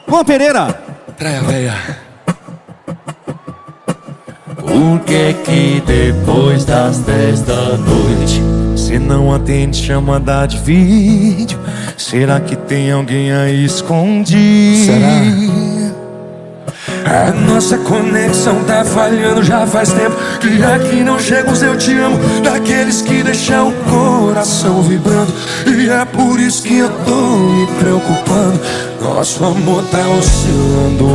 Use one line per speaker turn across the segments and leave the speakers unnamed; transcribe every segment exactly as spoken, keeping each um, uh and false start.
Juan Pereira.
Praia Véia.
Por que que depois das dez da noite cê não atende chamada de vídeo? Será que tem alguém aí escondido?
Será? A nossa conexão tá falhando já faz tempo. Que aqui não chega os eu te amo, daqueles que deixam o coração vibrando. E é por isso que eu tô me preocupando. Nosso amor tá oscilando.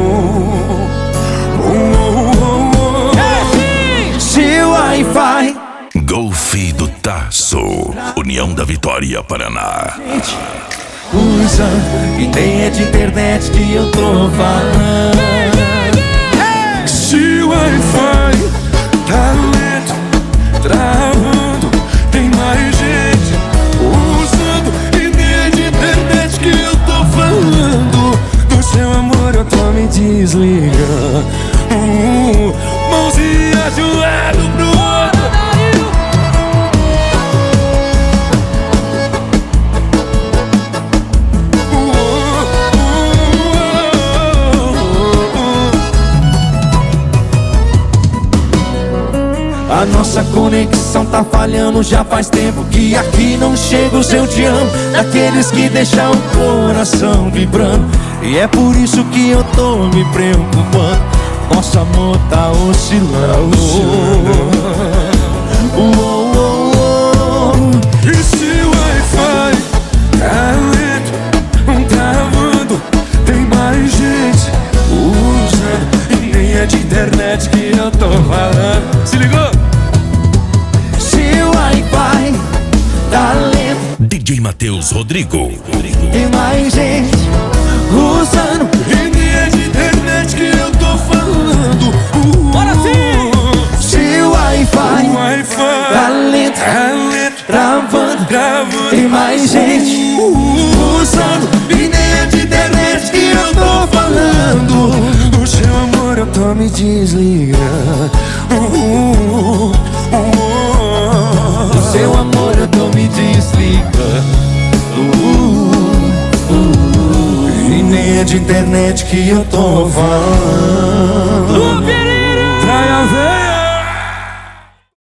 Oh, oh, oh, oh.
Se o Wi-Fi
Golf do Tasso, União da Vitória, Paraná.
usa e nem é de internet que eu tô falando.
Se o Wi-Fi tá lento, travando, tem mais gente usando e nem é de internet que eu tô falando. Do seu amor eu tô me desligando. uh, Mãozinhas de um lado pro outro.
A nossa conexão tá falhando já faz tempo. Que aqui não chega o seu te amo, daqueles que deixam o coração vibrando. E é por isso que eu tô me preocupando. Nosso amor tá oscilando. Oh, oh, oh.
E se o Wi-Fi tá lento, travando, tem mais gente usando e nem é de internet que eu tô falando. Se ligou?
Se o Wi-Fi tá lento,
D J Matheus Rodrigo.
tem mais gente usando
e nem é de internet que eu tô falando. uh,
Bora sim!
Se o Wi-Fi
O Wi-Fi
tá lento,
tá lento,
travando,
travando,
tem mais gente usando
e nem é de internet que eu tô falando. Do seu amor eu tô me desligando. uh, uh, uh,
do seu amor eu tô me desligando. Uh, uh,
E nem é de internet que eu tô falando.